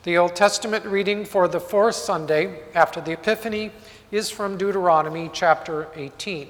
The Old Testament reading for the fourth Sunday after the Epiphany is from Deuteronomy chapter 18.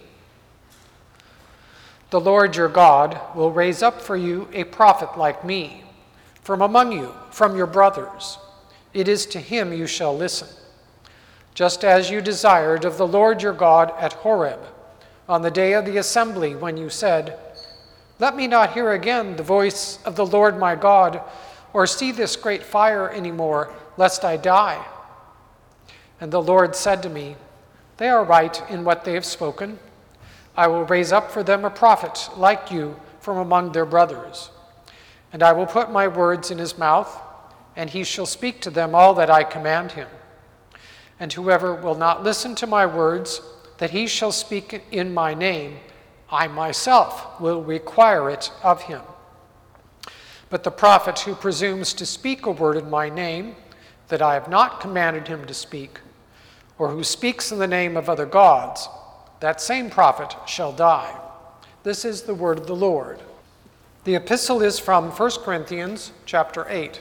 The Lord your God will raise up for you a prophet like me, from among you, from your brothers. It is to him you shall listen, just as you desired of the Lord your God at Horeb, on the day of the assembly when you said, "Let me not hear again the voice of the Lord my God, or see this great fire any more, lest I die." And the Lord said to me, "They are right in what they have spoken. I will raise up for them a prophet like you from among their brothers. And I will put my words in his mouth, and he shall speak to them all that I command him. And whoever will not listen to my words, that he shall speak in my name, I myself will require it of him. But the prophet who presumes to speak a word in my name that I have not commanded him to speak, or who speaks in the name of other gods, that same prophet shall die." This is the word of the Lord. The epistle is from 1 Corinthians chapter 8.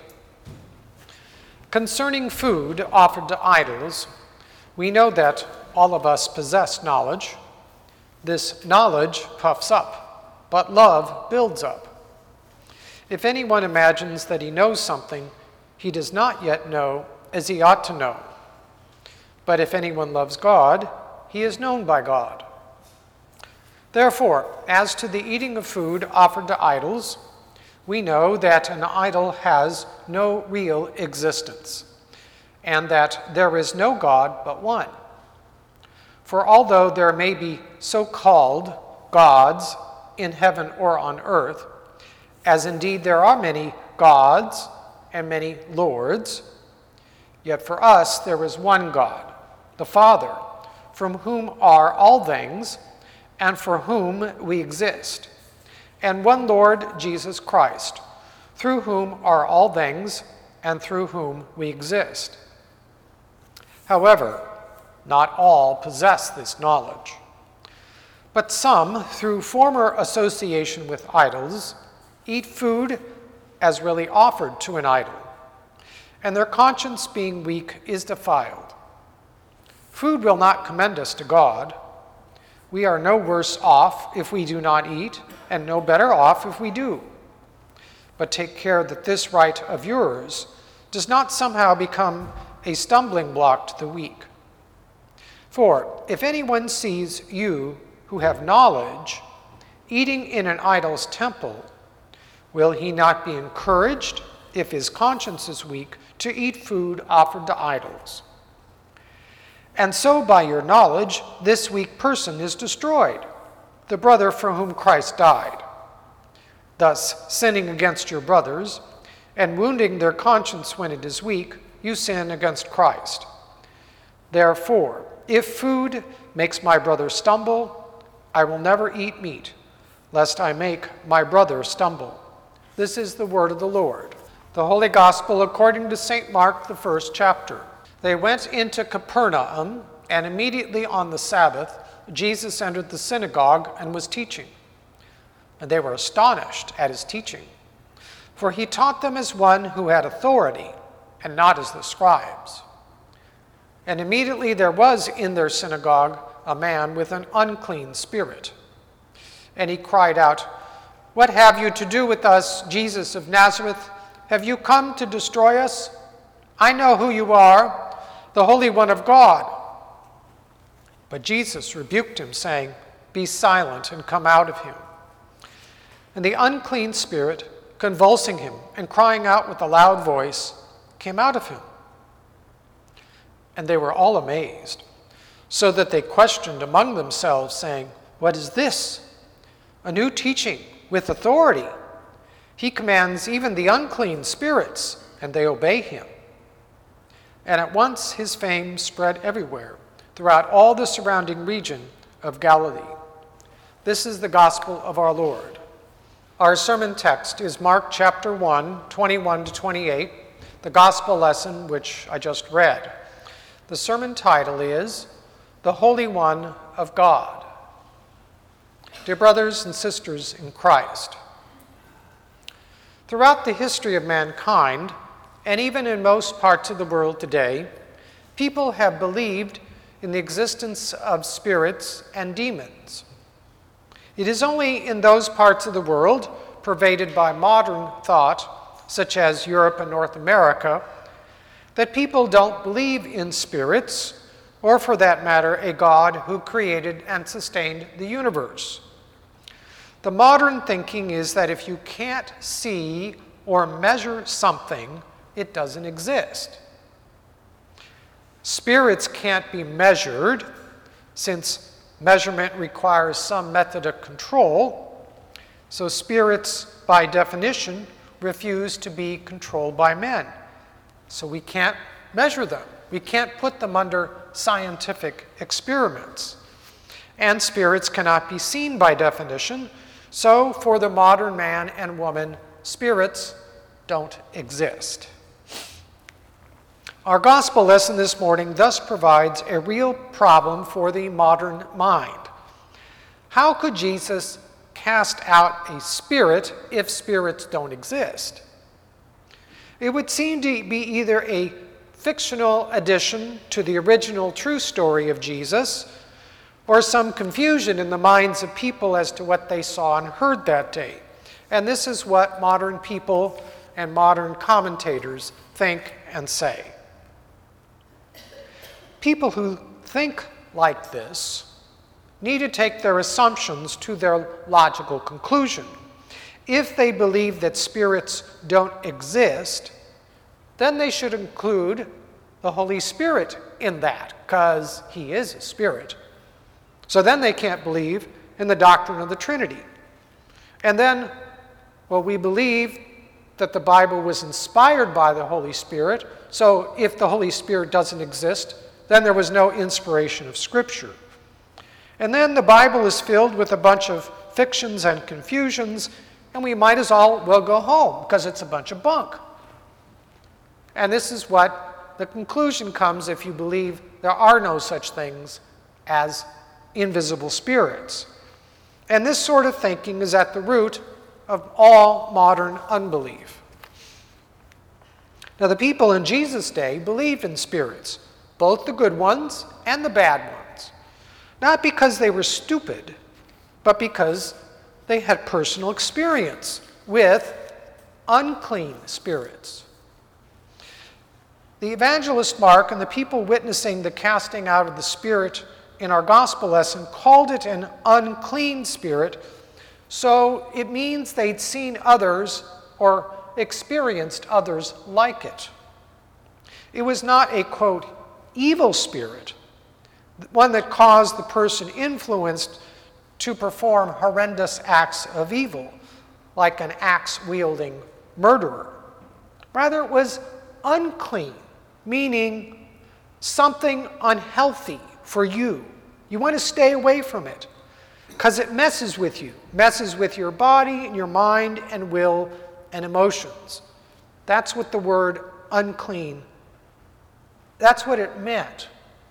Concerning food offered to idols, we know that all of us possess knowledge. This knowledge puffs up, but love builds up. If anyone imagines that he knows something, he does not yet know as he ought to know. But if anyone loves God, he is known by God. Therefore, as to the eating of food offered to idols, we know that an idol has no real existence, and that there is no God but one. For although there may be so-called gods in heaven or on earth, as indeed there are many gods and many lords, yet for us there is one God, the Father, from whom are all things, and for whom we exist, and one Lord Jesus Christ, through whom are all things, and through whom we exist. However, not all possess this knowledge, but some, through former association with idols, eat food as really offered to an idol, and their conscience being weak is defiled. Food will not commend us to God. We are no worse off if we do not eat, and no better off if we do. But take care that this right of yours does not somehow become a stumbling block to the weak. For if anyone sees you who have knowledge eating in an idol's temple, will he not be encouraged, if his conscience is weak, to eat food offered to idols? And so by your knowledge, this weak person is destroyed, the brother for whom Christ died. Thus, sinning against your brothers, and wounding their conscience when it is weak, you sin against Christ. Therefore, if food makes my brother stumble, I will never eat meat, lest I make my brother stumble. This is the word of the Lord. The Holy Gospel according to St. Mark, the first chapter. They went into Capernaum, and immediately on the Sabbath, Jesus entered the synagogue and was teaching. And they were astonished at his teaching, for he taught them as one who had authority, and not as the scribes. And immediately there was in their synagogue a man with an unclean spirit. And he cried out, "What have you to do with us, Jesus of Nazareth? Have you come to destroy us? I know who you are, the Holy One of God." But Jesus rebuked him, saying, "Be silent and come out of him." And the unclean spirit, convulsing him and crying out with a loud voice, came out of him. And they were all amazed, so that they questioned among themselves, saying, "What is this? A new teaching with authority. He commands even the unclean spirits, and they obey him." And at once his fame spread everywhere, throughout all the surrounding region of Galilee. This is the gospel of our Lord. Our sermon text is Mark chapter 1, 21 to 28, the gospel lesson which I just read. The sermon title is The Holy One of God. Dear brothers and sisters in Christ, throughout the history of mankind, And even in most parts of the world today, people have believed in the existence of spirits and demons. It is only in those parts of the world pervaded by modern thought, such as Europe and North America, that people don't believe in spirits, or for that matter, a God who created and sustained the universe. The modern thinking is that if you can't see or measure something, it doesn't exist. Spirits can't be measured, since measurement requires some method of control, so spirits, by definition, refuse to be controlled by men. So we can't measure them. We can't put them under scientific experiments. And spirits cannot be seen by definition, so for the modern man and woman, spirits don't exist. Our gospel lesson this morning thus provides a real problem for the modern mind. How could Jesus cast out a spirit if spirits don't exist? It would seem to be either a fictional addition to the original true story of Jesus, or some confusion in the minds of people as to what they saw and heard that day. And this is what modern people and modern commentators think and say. People who think like this need to take their assumptions to their logical conclusion. If they believe that spirits don't exist, then they should include the Holy Spirit in that, because he is a spirit. So then they can't believe in the doctrine of the Trinity. And then, well, we believe that the Bible was inspired by the Holy Spirit, so if the Holy Spirit doesn't exist, then there was no inspiration of Scripture. And then the Bible is filled with a bunch of fictions and confusions, and we might as well go home, because it's a bunch of bunk. And this is what the conclusion comes if you believe there are no such things as invisible spirits. And this sort of thinking is at the root of all modern unbelief. Now, the people in Jesus' day believed in spirits, both the good ones and the bad ones, not because they were stupid, but because they had personal experience with unclean spirits. The evangelist Mark and the people witnessing the casting out of the spirit in our gospel lesson called it an unclean spirit, so it means they'd seen others or experienced others like it. It was not a, quote, evil spirit, one that caused the person influenced to perform horrendous acts of evil, like an axe-wielding murderer. Rather, it was unclean, meaning something unhealthy for you. You want to stay away from it because it messes with you, messes with your body and your mind and will and emotions. That's what the word unclean, that's what it meant.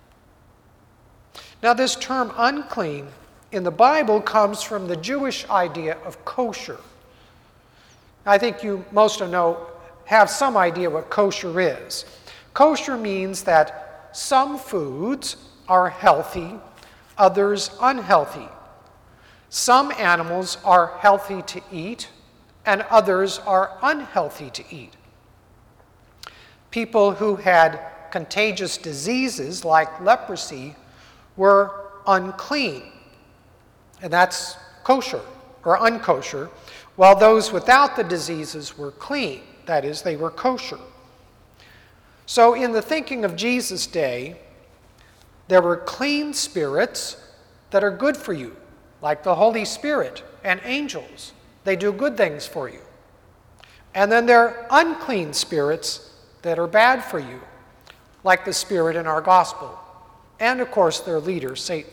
Now, this term unclean in the Bible comes from the Jewish idea of kosher. I think you most have some idea what kosher is. Kosher means that some foods are healthy, others unhealthy. Some animals are healthy to eat, and others are unhealthy to eat. People who had contagious diseases like leprosy were unclean, and that's kosher or unkosher, while those without the diseases were clean, that is, they were kosher. So in the thinking of Jesus' day, there were clean spirits that are good for you, like the Holy Spirit and angels. They do good things for you. And then there are unclean spirits that are bad for you, like the spirit in our gospel, and of course their leader, Satan.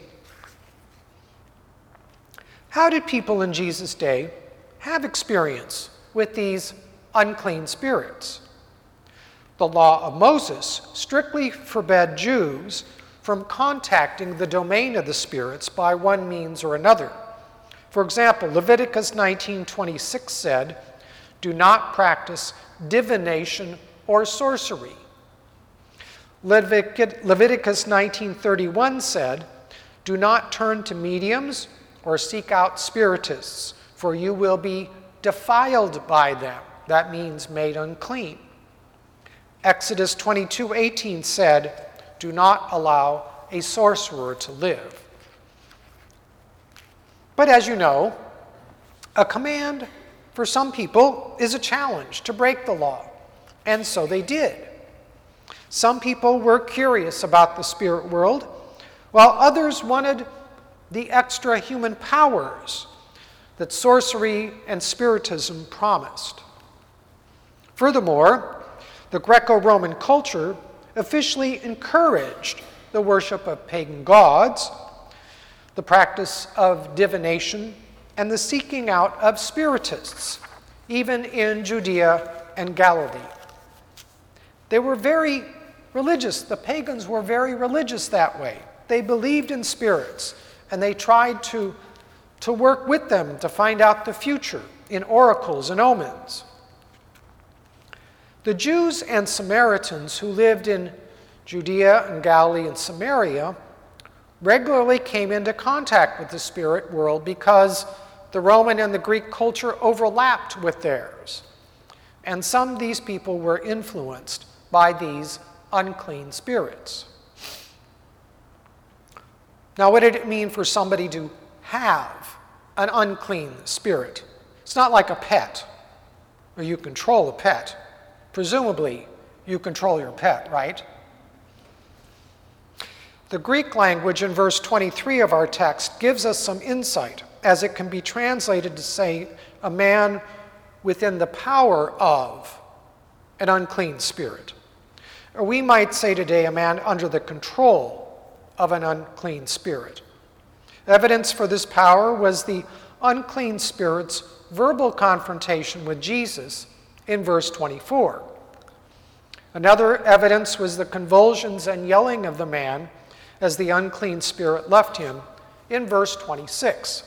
How did people in Jesus' day have experience with these unclean spirits? The law of Moses strictly forbade Jews from contacting the domain of the spirits by one means or another. For example, Leviticus 19:26 said, "Do not practice divination or sorcery. Leviticus 19:31 said, "Do not turn to mediums or seek out spiritists, for you will be defiled by them." That means made unclean. Exodus 22:18 said, "Do not allow a sorcerer to live." But as you know, a command for some people is a challenge to break the law, and so they did. Some people were curious about the spirit world, while others wanted the extra human powers that sorcery and spiritism promised. Furthermore, the Greco-Roman culture officially encouraged the worship of pagan gods, the practice of divination, and the seeking out of spiritists, even in Judea and Galilee. They were very religious. The pagans were very religious that way. They believed in spirits, and they tried to work with them to find out the future in oracles and omens. The Jews and Samaritans who lived in Judea and Galilee and Samaria regularly came into contact with the spirit world because the Roman and the Greek culture overlapped with theirs. And some of these people were influenced by these unclean spirits. Now, what did it mean for somebody to have an unclean spirit? It's not like a pet, where you control a pet. Presumably, you control your pet, right? The Greek language in verse 23 of our text gives us some insight, as it can be translated to say a man within the power of an unclean spirit. Or we might say today a man under the control of an unclean spirit. Evidence for this power was the unclean spirit's verbal confrontation with Jesus in verse 24. Another evidence was the convulsions and yelling of the man as the unclean spirit left him in verse 26.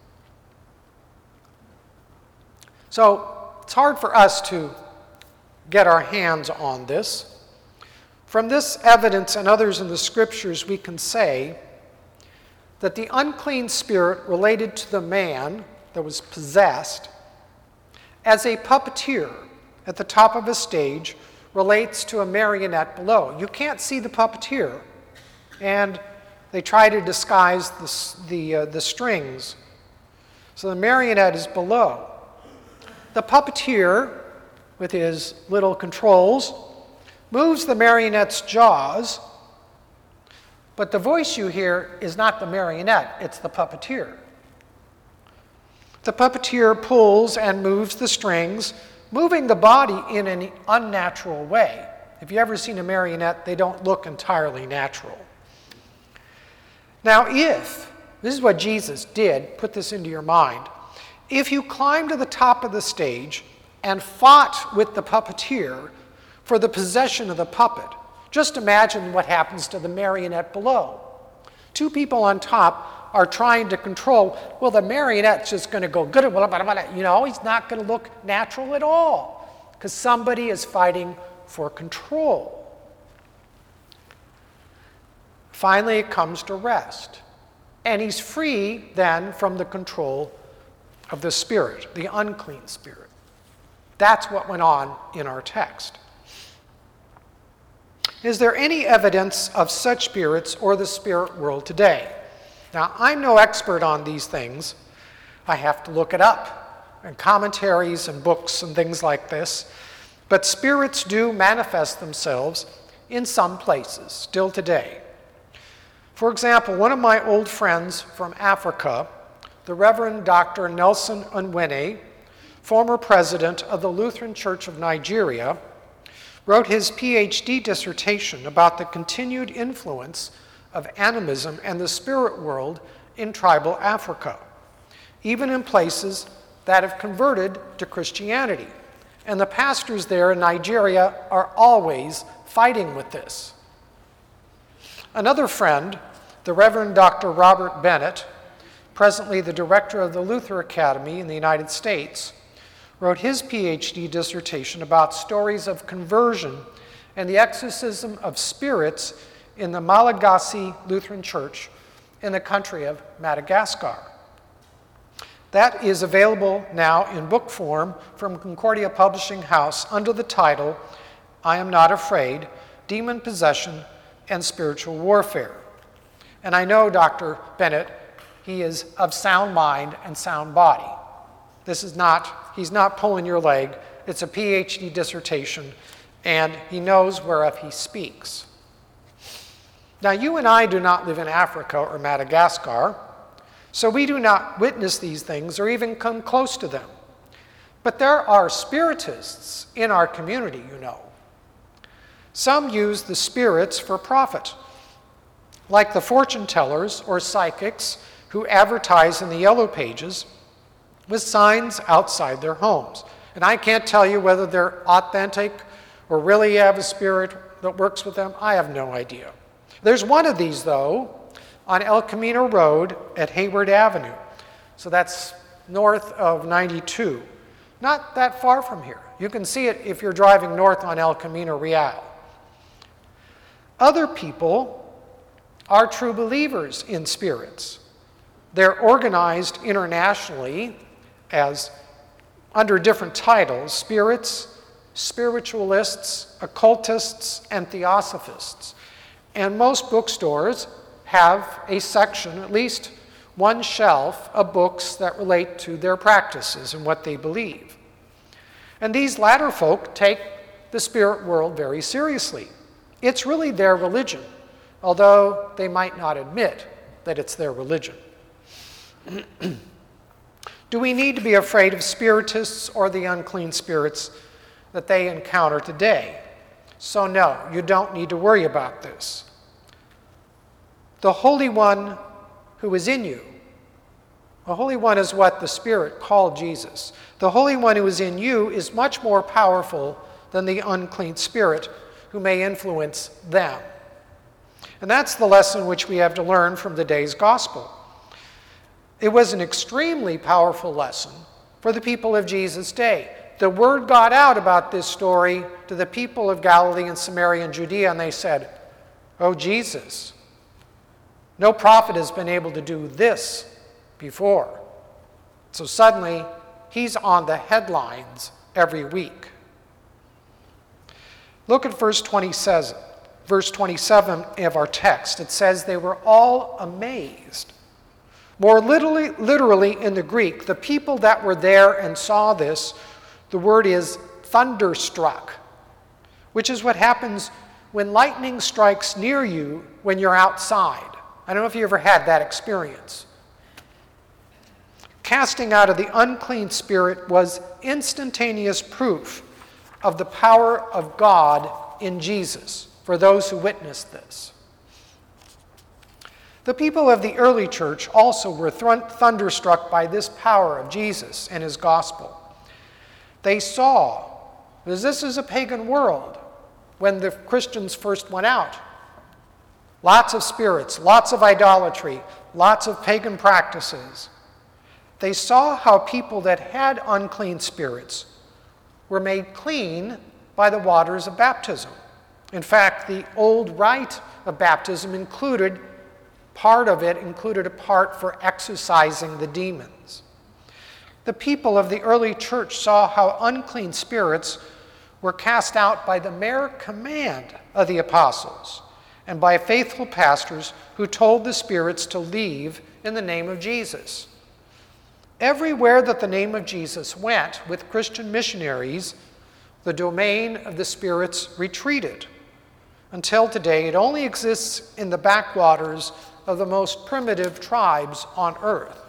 So it's hard for us to get our hands on this. From this evidence and others in the scriptures, we can say that the unclean spirit related to the man that was possessed as a puppeteer at the top of a stage relates to a marionette below. You can't see the puppeteer, and they try to disguise the strings. So the marionette is below. The puppeteer, with his little controls, moves the marionette's jaws, but the voice you hear is not the marionette, it's the puppeteer. The puppeteer pulls and moves the strings, moving the body in an unnatural way. If you've ever seen a marionette, they don't look entirely natural. Now, this is what Jesus did, put this into your mind, if you climbed to the top of the stage and fought with the puppeteer for the possession of the puppet, just imagine what happens to the marionette below. Two people on top are trying to control, well, the marionette's just going to go good, he's not going to look natural at all because somebody is fighting for control. Finally, it comes to rest, and he's free then from the control of the spirit, the unclean spirit. That's what went on in our text. Is there any evidence of such spirits or the spirit world today? Now, I'm no expert on these things. I have to look it up in commentaries and books and things like this. But spirits do manifest themselves in some places still today. For example, one of my old friends from Africa, the Reverend Dr. Nelson Onwene, former president of the Lutheran Church of Nigeria, wrote his PhD dissertation about the continued influence of animism and the spirit world in tribal Africa, even in places that have converted to Christianity. And the pastors there in Nigeria are always fighting with this. Another friend, the Reverend Dr. Robert Bennett, presently the director of the Luther Academy in the United States, wrote his PhD dissertation about stories of conversion and the exorcism of spirits in the Malagasy Lutheran Church in the country of Madagascar. That is available now in book form from Concordia Publishing House under the title, I Am Not Afraid, Demon Possession and Spiritual Warfare. And I know Dr. Bennett, he is of sound mind and sound body. He's not pulling your leg. It's a PhD dissertation, and he knows whereof he speaks. Now, you and I do not live in Africa or Madagascar, so we do not witness these things or even come close to them. But there are spiritists in our community, you know. Some use the spirits for profit, like the fortune tellers or psychics who advertise in the yellow pages with signs outside their homes. And I can't tell you whether they're authentic or really have a spirit that works with them. I have no idea. There's one of these, though, on El Camino Road at Hayward Avenue. So that's north of 92. Not that far from here. You can see it if you're driving north on El Camino Real. Other people are true believers in spirits. They're organized internationally as under different titles: spirits, spiritualists, occultists, and theosophists. And most bookstores have a section, at least one shelf, of books that relate to their practices and what they believe. And these latter folk take the spirit world very seriously. It's really their religion, although they might not admit that it's their religion. Do we need to be afraid of spiritists or the unclean spirits that they encounter today? So no, you don't need to worry about this. The Holy One who is in you, the Holy One is what the Spirit called Jesus. The Holy One who is in you is much more powerful than the unclean spirit who may influence them. And that's the lesson which we have to learn from today's gospel. It was an extremely powerful lesson for the people of Jesus' day. The word got out about this story to the people of Galilee and Samaria and Judea, and they said, "Oh, Jesus, no prophet has been able to do this before." So suddenly, he's on the headlines every week. Look at verse 27 of our text. It says, they were all amazed. More literally in the Greek, the people that were there and saw this, the word is thunderstruck, which is what happens when lightning strikes near you when you're outside. I don't know if you ever had that experience. Casting out of the unclean spirit was instantaneous proof of the power of God in Jesus for those who witnessed this. The people of the early church also were thunderstruck by this power of Jesus and his gospel. They saw, because this is a pagan world when the Christians first went out, lots of spirits, lots of idolatry, lots of pagan practices. They saw how people that had unclean spirits were made clean by the waters of baptism. In fact, the old rite of baptism included a part for exorcising the demons. The people of the early church saw how unclean spirits were cast out by the mere command of the apostles and by faithful pastors who told the spirits to leave in the name of Jesus. Everywhere that the name of Jesus went with Christian missionaries, the domain of the spirits retreated. Until today, it only exists in the backwaters of the most primitive tribes on earth.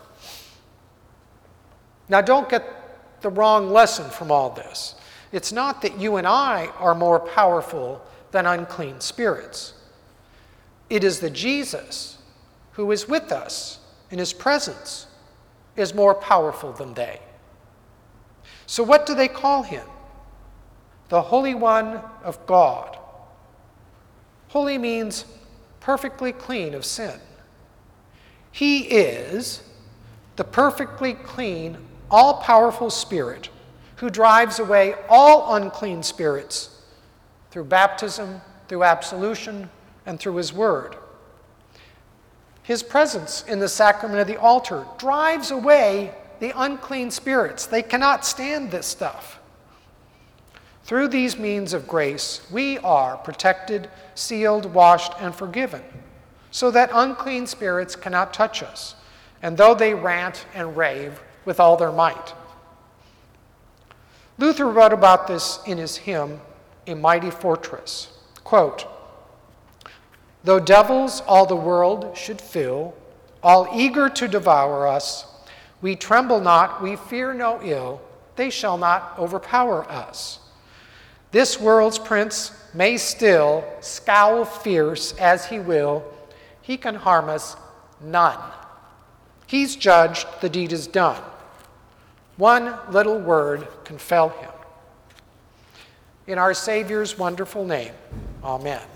Now, don't get the wrong lesson from all this. It's not that you and I are more powerful than unclean spirits. It is that Jesus, who is with us in his presence, is more powerful than they. So what do they call him? The Holy One of God. Holy means perfectly clean of sin. He is the perfectly clean, all-powerful Spirit who drives away all unclean spirits through baptism, through absolution, and through his word. His presence in the sacrament of the altar drives away the unclean spirits. They cannot stand this stuff. Through these means of grace, we are protected, sealed, washed, and forgiven, so that unclean spirits cannot touch us, and though they rant and rave with all their might. Luther wrote about this in his hymn, A Mighty Fortress. Quote, "Though devils all the world should fill, all eager to devour us, we tremble not, we fear no ill, they shall not overpower us. This world's prince may still scowl fierce as he will, he can harm us none. He's judged, the deed is done. One little word can fell him." In our Savior's wonderful name, amen.